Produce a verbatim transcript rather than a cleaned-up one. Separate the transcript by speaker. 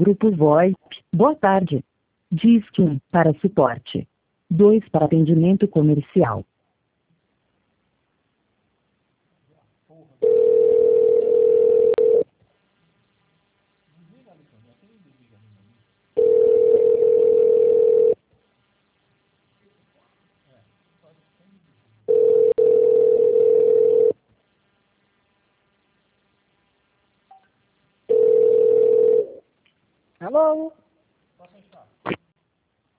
Speaker 1: Grupo VoIP, boa tarde. Disque um para suporte. dois para atendimento comercial.
Speaker 2: Alô?